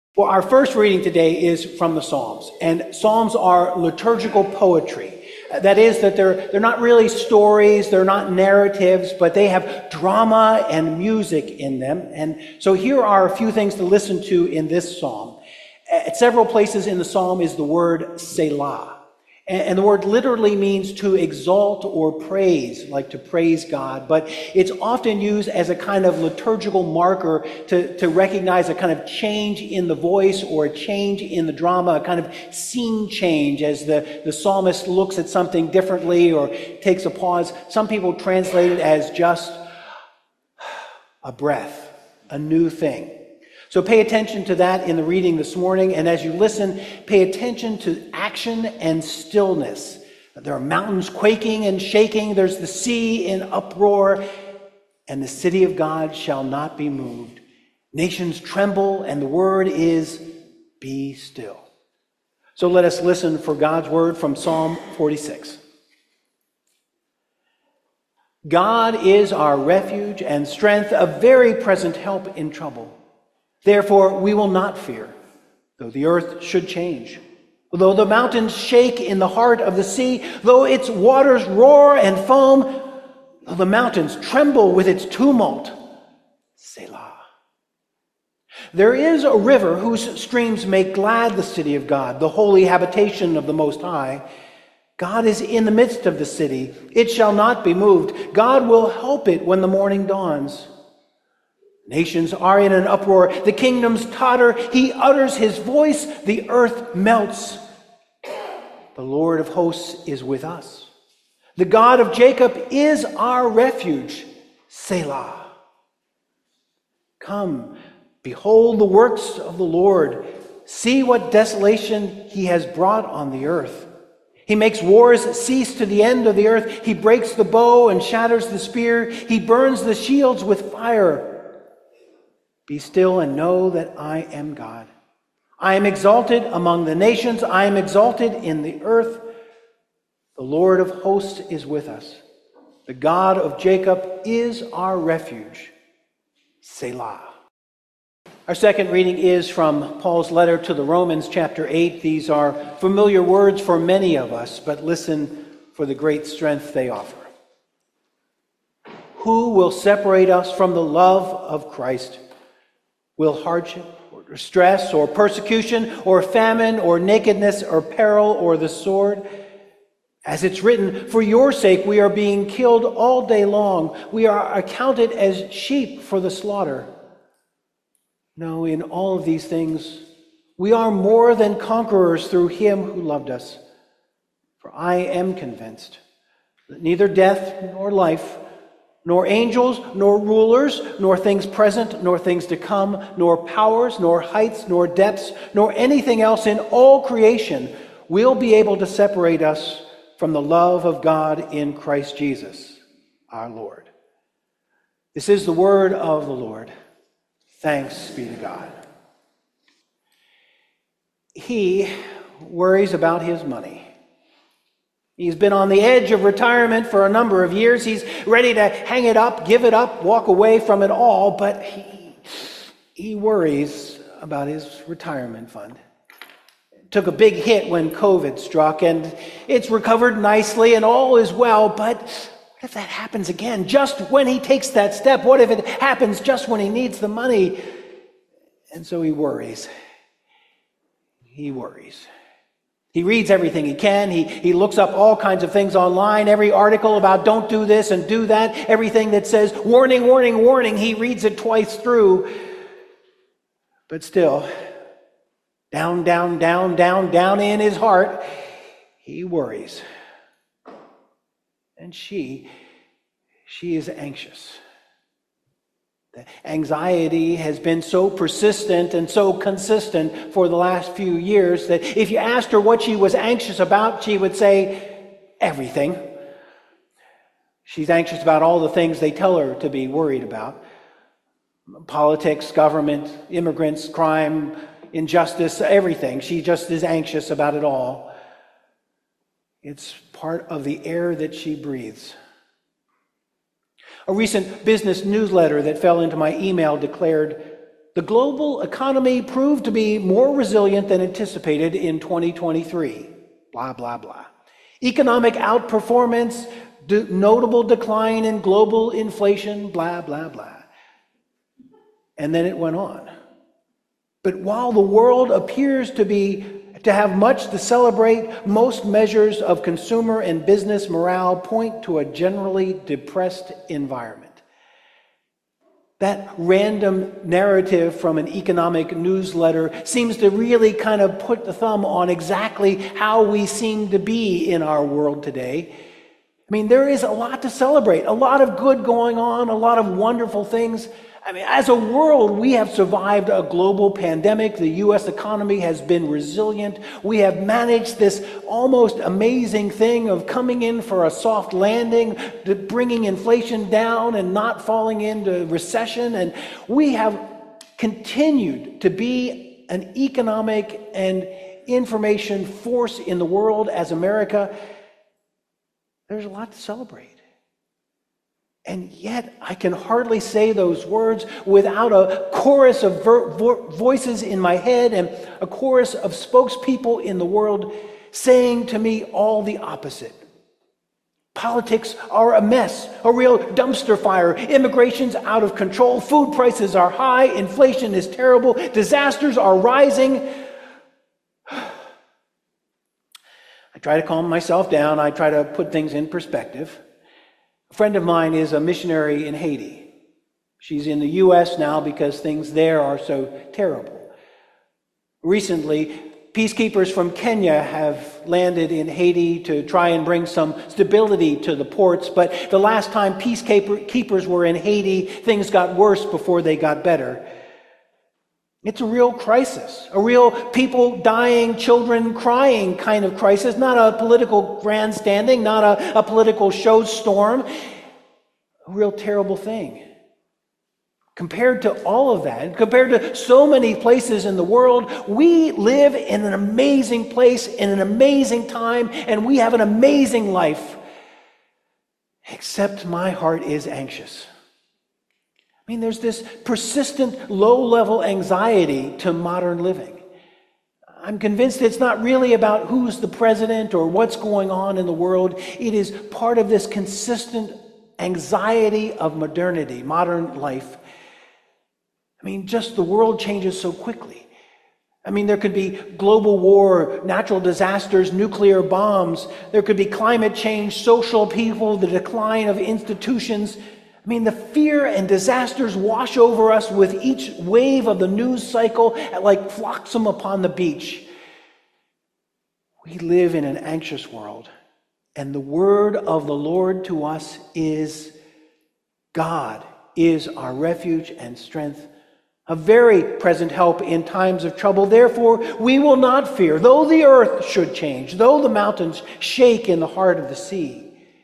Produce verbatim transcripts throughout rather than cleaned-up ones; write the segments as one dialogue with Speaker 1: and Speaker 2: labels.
Speaker 1: Well, our first reading today is from the Psalms, and Psalms are liturgical poetry. That is, that they're, they're not really stories, they're not narratives, but they have drama and music in them. And so here are a few things to listen to in this psalm. At several places in the psalm is the word Selah. And the word literally means to exalt or praise, like to praise God. But it's often used as a kind of liturgical marker to, to recognize a kind of change in the voice or a change in the drama, a kind of scene change as the, the psalmist looks at something differently or takes a pause. Some people translate it as just a breath, a new thing. So pay attention to that in the reading this morning, and as you listen, pay attention to action and stillness. There are mountains quaking and shaking, there's the sea in uproar, and the city of God shall not be moved. Nations tremble, and the word is, be still. So let us listen for God's word from Psalm forty-six. God is our refuge and strength, a very present help in trouble. Therefore, we will not fear, though the earth should change, though the mountains shake in the heart of the sea, though its waters roar and foam, though the mountains tremble with its tumult. Selah. There is a river whose streams make glad the city of God, the holy habitation of the Most High. God is in the midst of the city. It shall not be moved. God will help it when the morning dawns. Nations are in an uproar. The kingdoms totter. He utters his voice. The earth melts. The Lord of hosts is with us. The God of Jacob is our refuge. Selah. Come, behold the works of the Lord. See what desolation he has brought on the earth. He makes wars cease to the end of the earth. He breaks the bow and shatters the spear. He burns the shields with fire. Be still and know that I am God. I am exalted among the nations. I am exalted in the earth. The Lord of hosts is with us. The God of Jacob is our refuge. Selah. Our second reading is from Paul's letter to the Romans, chapter eight. These are familiar words for many of us, but listen for the great strength they offer. Who will separate us from the love of Christ? Will hardship or distress or persecution or famine or nakedness or peril or the sword? As it's written, for your sake we are being killed all day long. We are accounted as sheep for the slaughter. No, in all of these things, we are more than conquerors through him who loved us. For I am convinced that neither death nor life, nor angels, nor rulers, nor things present, nor things to come, nor powers, nor heights, nor depths, nor anything else in all creation will be able to separate us from the love of God in Christ Jesus, our Lord. This is the word of the Lord. Thanks be to God. He worries about his money. He's been on the edge of retirement for a number of years. He's ready to hang it up, give it up, walk away from it all, but he, he worries about his retirement fund. It took a big hit when COVID struck, and it's recovered nicely and all is well, but what if that happens again just when he takes that step? What if it happens just when he needs the money? And so he worries. He worries. He reads everything he can. He, he looks up all kinds of things online, every article about don't do this and do that, everything that says warning, warning, warning, he reads it twice through. But still, down, down, down, down, down in his heart, he worries. And she, she is anxious. The anxiety has been so persistent and so consistent for the last few years that if you asked her what she was anxious about, she would say everything. She's anxious about all the things they tell her to be worried about. Politics, government, immigrants, crime, injustice, everything. She just is anxious about it all. It's part of the air that she breathes. A recent business newsletter that fell into my email declared, The global economy proved to be more resilient than anticipated in twenty twenty-three. Blah, blah, blah. Economic outperformance, de- notable decline in global inflation, blah, blah, blah. And then it went on. But while the world appears to be to have much to celebrate, most measures of consumer and business morale point to a generally depressed environment. That random narrative from an economic newsletter seems to really kind of put the thumb on exactly how we seem to be in our world today. I mean, there is a lot to celebrate, a lot of good going on, a lot of wonderful things. I mean, as a world, we have survived a global pandemic. The U S economy has been resilient. We have managed this almost amazing thing of coming in for a soft landing, to bringing inflation down and not falling into recession. And we have continued to be an economic and information force in the world as America. There's a lot to celebrate. And yet, I can hardly say those words without a chorus of ver- vo- voices in my head and a chorus of spokespeople in the world saying to me all the opposite. Politics are a mess, a real dumpster fire. Immigration's out of control. Food prices are high. Inflation is terrible. Disasters are rising. I try to calm myself down. I try to put things in perspective. A friend of mine is a missionary in Haiti. She's in the U S now because things there are so terrible. Recently, peacekeepers from Kenya have landed in Haiti to try and bring some stability to the ports, but the last time peacekeepers were in Haiti, things got worse before they got better. It's a real crisis, a real people dying, children crying kind of crisis, not a political grandstanding, not a, a political showstorm, a real terrible thing. Compared to all of that, compared to so many places in the world, we live in an amazing place, in an amazing time, and we have an amazing life. Except my heart is anxious. I mean, there's this persistent low-level anxiety to modern living. I'm convinced it's not really about who's the president or what's going on in the world. It is part of this consistent anxiety of modernity, modern life. I mean, just the world changes so quickly. I mean, there could be global war, natural disasters, nuclear bombs. There could be climate change, social upheaval, the decline of institutions. I mean, the fear and disasters wash over us with each wave of the news cycle like flotsam upon the beach. We live in an anxious world, and the word of the Lord to us is, God is our refuge and strength, a very present help in times of trouble. Therefore, we will not fear, though the earth should change, though the mountains shake in the heart of the sea.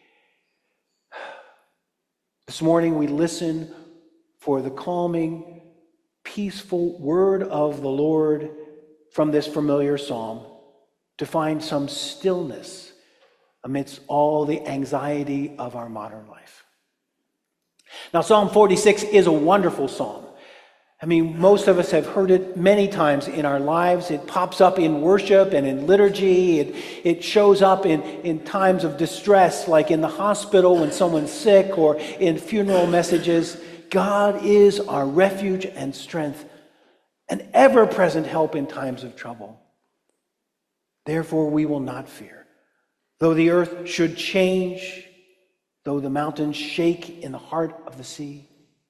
Speaker 1: This morning we listen for the calming, peaceful word of the Lord from this familiar psalm to find some stillness amidst all the anxiety of our modern life. Now, Psalm forty-six is a wonderful psalm. I mean, most of us have heard it many times in our lives. It pops up in worship and in liturgy. It, it shows up in, in times of distress, like in the hospital when someone's sick, or in funeral messages. God is our refuge and strength, an ever-present help in times of trouble. Therefore, we will not fear. Though the earth should change, though the mountains shake in the heart of the sea.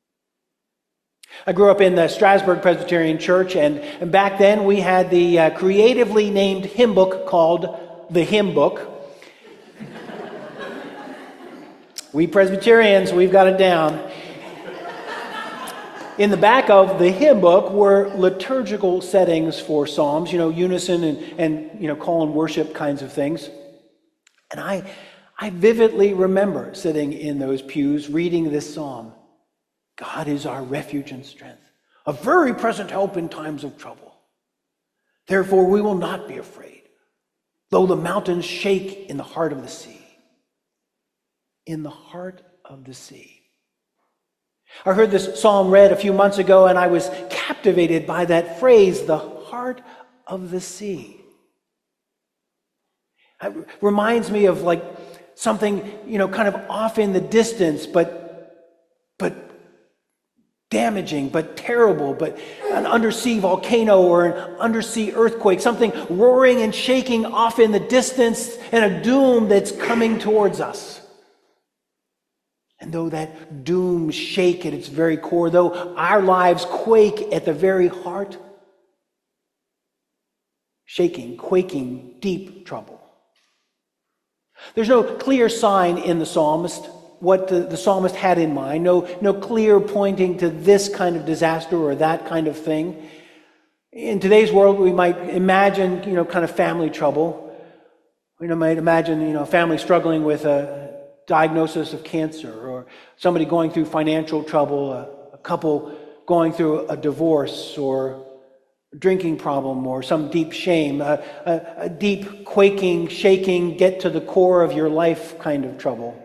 Speaker 1: I grew up in the Strasbourg Presbyterian Church, and, and back then we had the uh, creatively named hymn book called the Hymn Book. We Presbyterians, we've got it down. In the back of the hymn book were liturgical settings for psalms, you know, unison and, and you know, call and worship kinds of things. And I, I vividly remember sitting in those pews reading this psalm. God is our refuge and strength, a very present help in times of trouble. Therefore, we will not be afraid, though the mountains shake in the heart of the sea. In the heart of the sea. I heard this psalm read a few months ago, and I was captivated by that phrase, the heart of the sea. It reminds me of like something, you know, kind of off in the distance, but, but damaging, but terrible, but an undersea volcano or an undersea earthquake, something roaring and shaking off in the distance, and a doom that's coming towards us. And though that doom shake at its very core, though our lives quake at the very heart, shaking, quaking, deep trouble. There's no clear sign in the psalmist what the, the psalmist had in mind, no, no clear pointing to this kind of disaster or that kind of thing. In today's world, we might imagine, you know, kind of family trouble. We might imagine, you know, a family struggling with a diagnosis of cancer, or somebody going through financial trouble, a, a couple going through a divorce, or a drinking problem, or some deep shame, a, a, a deep quaking, shaking, get to the core of your life kind of trouble.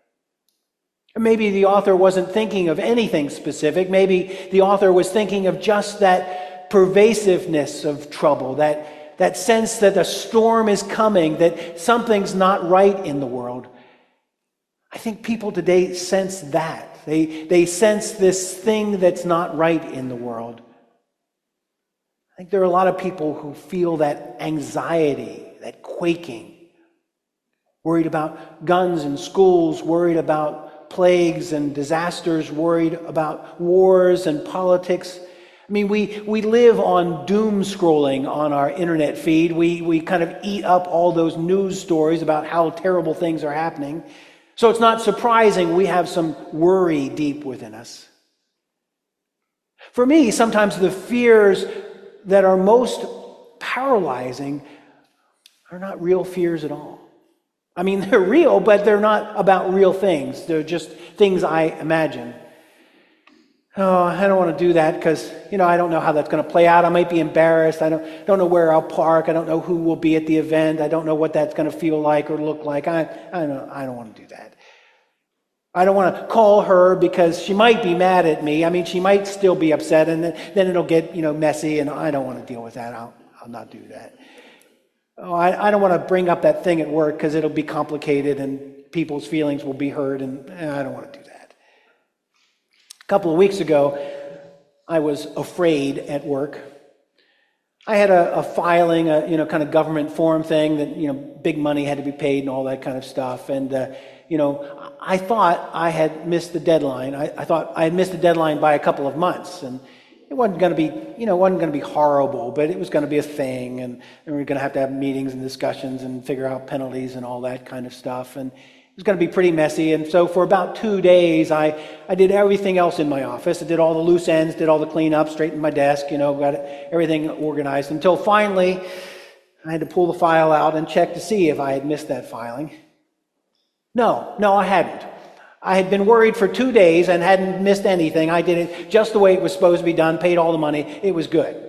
Speaker 1: Or maybe the author wasn't thinking of anything specific. Maybe the author was thinking of just that pervasiveness of trouble, that, that sense that a storm is coming, that something's not right in the world. I think people today sense that. They, they sense this thing that's not right in the world. I think there are a lot of people who feel that anxiety, that quaking, worried about guns in schools, worried about plagues and disasters, worried about wars and politics. I mean, we, we live on doom scrolling on our internet feed. We, we kind of eat up all those news stories about how terrible things are happening. So it's not surprising we have some worry deep within us. For me, sometimes the fears that are most paralyzing are not real fears at all. I mean, they're real, but they're not about real things. They're just things I imagine. Oh, I don't want to do that because, you know, I don't know how that's going to play out. I might be embarrassed. I don't, don't know where I'll park. I don't know who will be at the event. I don't know what that's going to feel like or look like. I, I don't, I don't want to do that. I don't want to call her because she might be mad at me. I mean, she might still be upset, and then, then it'll get, you know, messy, and I don't want to deal with that. I'll, I'll not do that. Oh, I, I don't want to bring up that thing at work because it'll be complicated and people's feelings will be hurt, and eh, I don't want to do that. A couple of weeks ago, I was afraid at work. I had a, a filing, a you know, kind of government form thing that, you know, big money had to be paid and all that kind of stuff. And, uh, you know, I thought I had missed the deadline. I, I thought I had missed the deadline by a couple of months. And it wasn't going to be, you know, it wasn't going to be horrible, but it was going to be a thing. And, and we were going to have to have meetings and discussions and figure out penalties and all that kind of stuff. And it was going to be pretty messy. And so for about two days, I, I did everything else in my office. I did all the loose ends, did all the cleanup, straightened my desk, you know, got everything organized until finally I had to pull the file out and check to see if I had missed that filing. No, no, I hadn't. I had been worried for two days and hadn't missed anything. I did it just the way it was supposed to be done, paid all the money. It was good.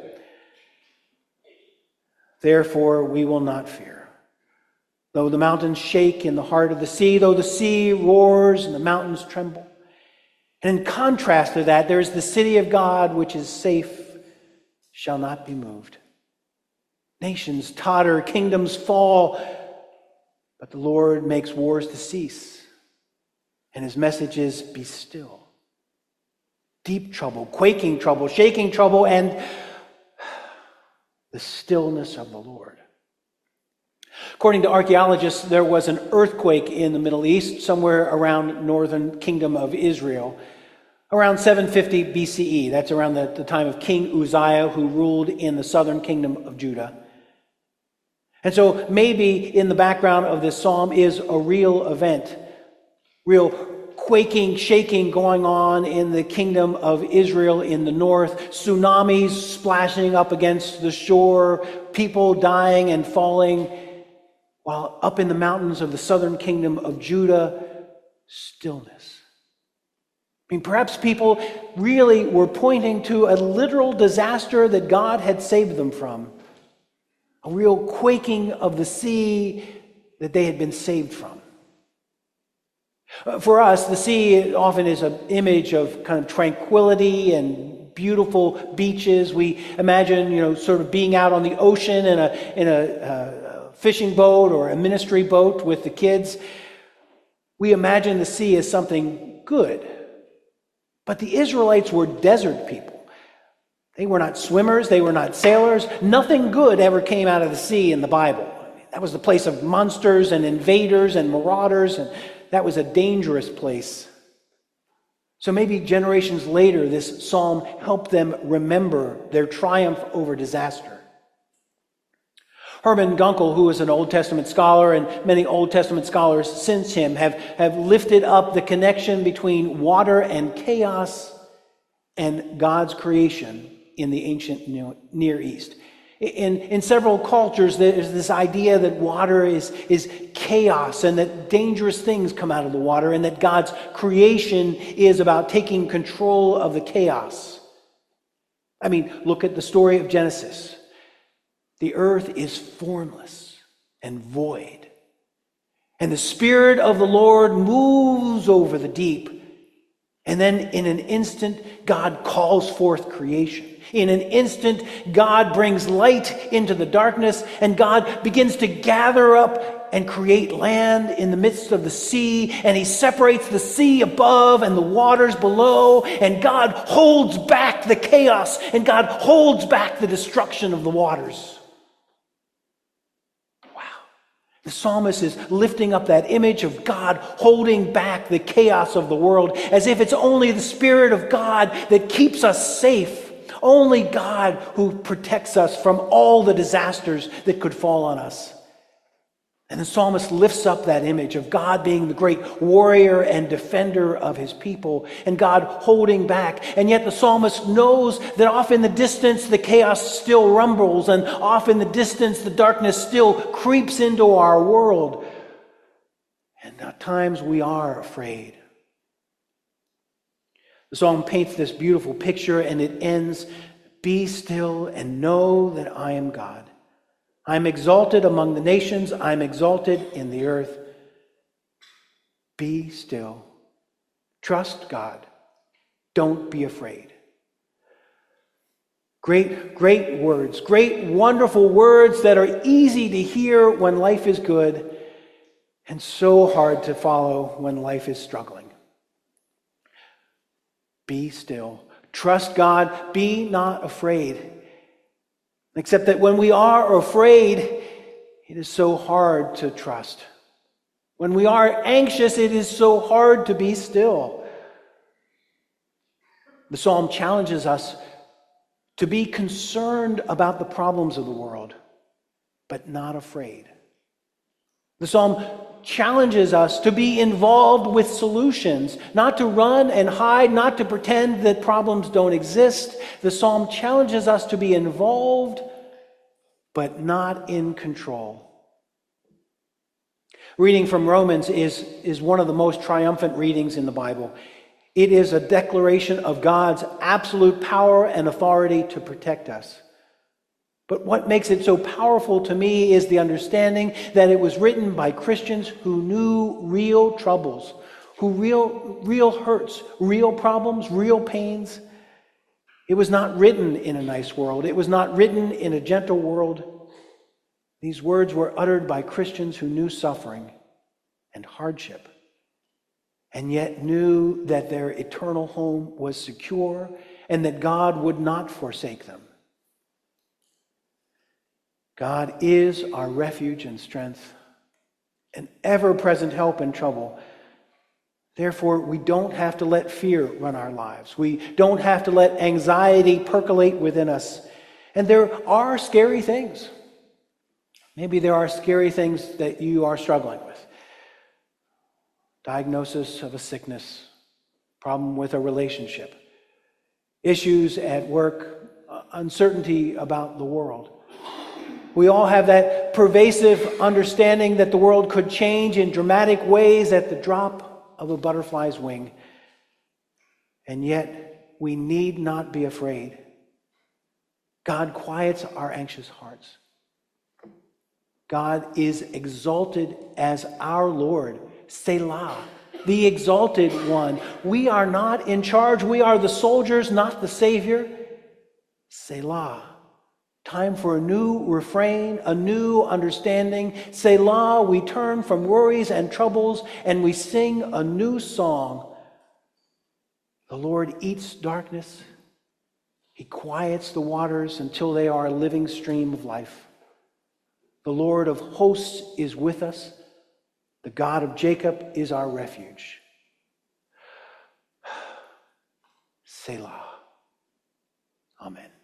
Speaker 1: Therefore, we will not fear. Though the mountains shake in the heart of the sea, though the sea roars and the mountains tremble. And in contrast to that, there is the city of God, which is safe, shall not be moved. Nations totter, kingdoms fall, but the Lord makes wars to cease. And his message is, be still. Deep trouble, quaking trouble, shaking trouble, and the stillness of the Lord. According to archaeologists, there was an earthquake in the Middle East, somewhere around northern kingdom of Israel, around seven fifty B C E. That's around the, the time of King Uzziah, who ruled in the southern kingdom of Judah. And so maybe in the background of this psalm is a real event, real quaking, shaking going on in the kingdom of Israel in the north, tsunamis splashing up against the shore, people dying and falling, while up in the mountains of the southern kingdom of Judah, stillness. I mean, perhaps people really were pointing to a literal disaster that God had saved them from, a real quaking of the sea that they had been saved from. Uh, For us, the sea often is an image of kind of tranquility and beautiful beaches. We imagine, you know, sort of being out on the ocean in a in a uh, fishing boat or a ministry boat with the kids. We imagine the sea as something good. But the Israelites were desert people. They were not swimmers. They were not sailors. Nothing good ever came out of the sea in the Bible. That was the place of monsters and invaders and marauders, and that was a dangerous place. So maybe generations later, this psalm helped them remember their triumph over disaster. Herman Gunkel, who is an Old Testament scholar, and many Old Testament scholars since him, have, have lifted up the connection between water and chaos and God's creation in the ancient Near East. In, in several cultures, there's this idea that water is, is chaos and that dangerous things come out of the water and that God's creation is about taking control of the chaos. I mean, look at the story of Genesis. The earth is formless and void, and the Spirit of the Lord moves over the deep. And then in an instant, God calls forth creation. In an instant, God brings light into the darkness, and God begins to gather up and create land in the midst of the sea, and he separates the sea above and the waters below, and God holds back the chaos, and God holds back the destruction of the waters. The psalmist is lifting up that image of God holding back the chaos of the world as if it's only the Spirit of God that keeps us safe. Only God who protects us from all the disasters that could fall on us. And the psalmist lifts up that image of God being the great warrior and defender of his people, and God holding back. And yet the psalmist knows that off in the distance the chaos still rumbles, and off in the distance the darkness still creeps into our world. And at times we are afraid. The psalm paints this beautiful picture, and it ends, "Be still and know that I am God. I'm exalted among the nations. I'm exalted in the earth. Be still. Trust God. Don't be afraid." Great, great words. Great, wonderful words that are easy to hear when life is good and so hard to follow when life is struggling. Be still. Trust God. Be not afraid. Except that when we are afraid, it is so hard to trust. When we are anxious, it is so hard to be still. The psalm challenges us to be concerned about the problems of the world, but not afraid. The psalm challenges us to be involved with solutions, not to run and hide, not to pretend that problems don't exist. The psalm challenges us to be involved, but not in control. Reading from Romans is, is one of the most triumphant readings in the Bible. It is a declaration of God's absolute power and authority to protect us. But what makes it so powerful to me is the understanding that it was written by Christians who knew real troubles, who real, real hurts, real problems, real pains. It was not written in a nice world. It was not written in a gentle world. These words were uttered by Christians who knew suffering and hardship, and yet knew that their eternal home was secure and that God would not forsake them. God is our refuge and strength, an ever-present help in trouble. Therefore, we don't have to let fear run our lives. We don't have to let anxiety percolate within us. And there are scary things. Maybe there are scary things that you are struggling with. Diagnosis of a sickness, problem with a relationship, issues at work, uncertainty about the world. We all have that pervasive understanding that the world could change in dramatic ways at the drop of a butterfly's wing. And yet, we need not be afraid. God quiets our anxious hearts. God is exalted as our Lord, Selah. the exalted one. We are not in charge. We are the soldiers, not the Savior. Selah. Time for a new refrain, a new understanding. Selah, we turn from worries and troubles and we sing a new song. The Lord eats darkness. He quiets the waters until they are a living stream of life. The Lord of hosts is with us. The God of Jacob is our refuge. Selah. Amen.